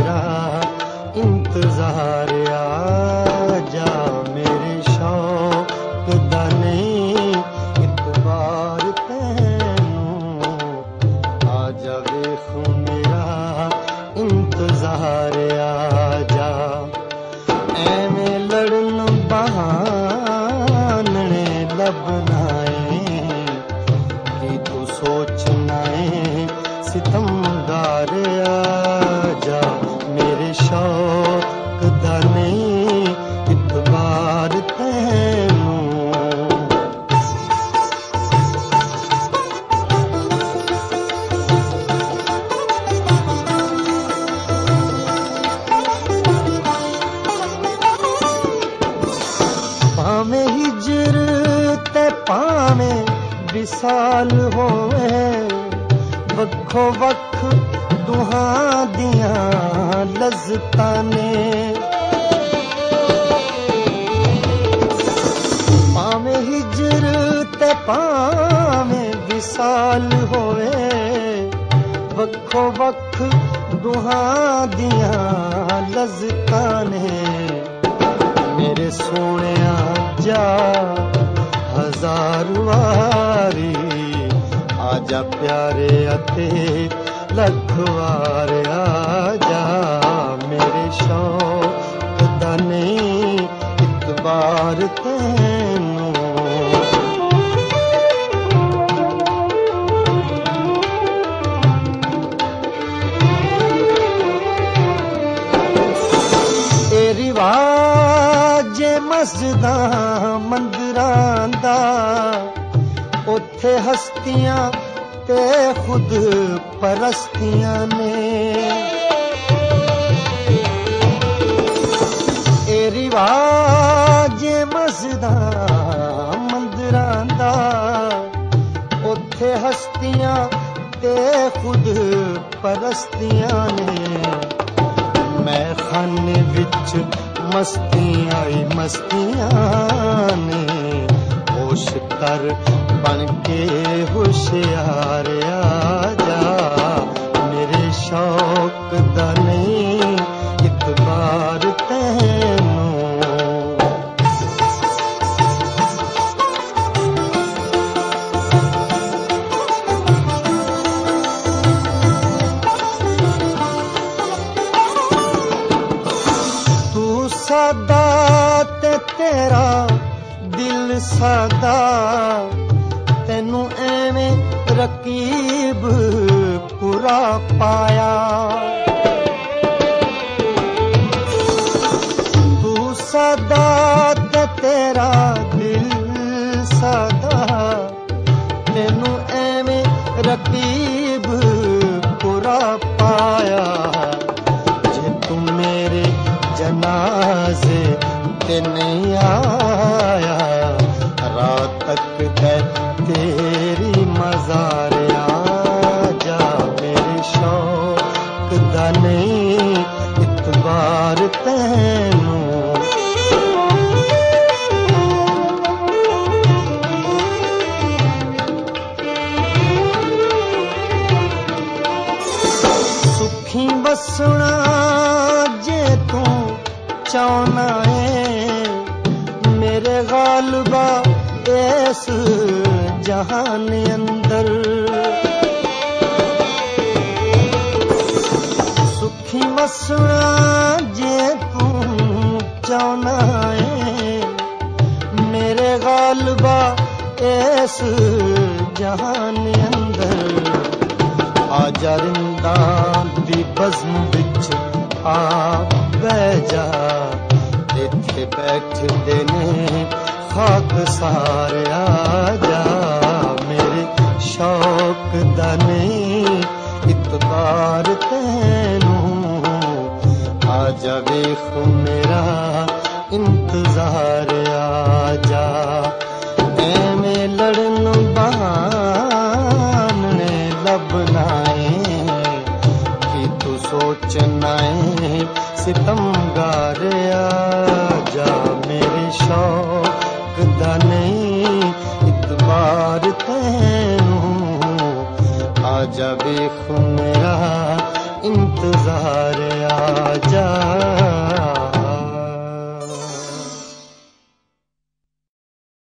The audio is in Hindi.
मेरा इंतजार आजा मेरे शौक दा नहीं इतबार तैनू आजा वेख मेरा इंतजार आजा एवें लड़न बहाने लबनाए कि तू सोचना है सितमगार आजा मेरे शौक दा नहीं इतबार तैनू भावें हिजर ते भावें विसाल होवे वक्खो वक्ख दुहां दियां लज़्ज़तां ने भावें हिजर ते भावें विसाल होवे वक्खो वक्ख दुहां दियां लज़्ज़तां ने मेरे सोहणिया जा हजार वारी आजा प्यारे अते लख वार आजा मेरे शौक दा नहीं इतबार तैनू ए रिवाज मस्जिदां मंदिरां दा उथे हस्तियां ते खुद परस्तियां ने ए रिवाज मस्जिदां मंदिरां दा उथे हस्तियां ते खुद परस्तियां ने मैं खाने विच मस्तियां ही मस्तियां ने होश कर बन के होशियार आजा मेरे शौक दा नहीं इतबार तैनू तू सादा ते तेरा दिल सादा तैनू एवें रकीब पूरा पाया तू सादा ते तेरा दिल सादा तैनू एवें रकीब पूरा पाया जे तू मेरे जनाजे ते नहीं आया रात तक है तेरी मज़ार आजा मेरे शौक दा नहीं इतबार तैनू सुखी बसना जे तू चाहना है मेरे गालिबा इस जहान अंदर सुखी वसना जे तू चाहना है मेरे गालिबा इस जहान अंदर आजा रिंदा दी बज़्म विच आ बह जा इत्थे बैठदे ने खाक सार आजा मेरे शौक दा नहीं इतबार तैनू आजा वेख मेरा इंतजार आजा एवें लड़न बहाने लबनाए कि तू सोचना है सितमगार आजा मेरे शौक दा नहीं इतबार तैनू आजा वेख मेरा इंतजार आजा।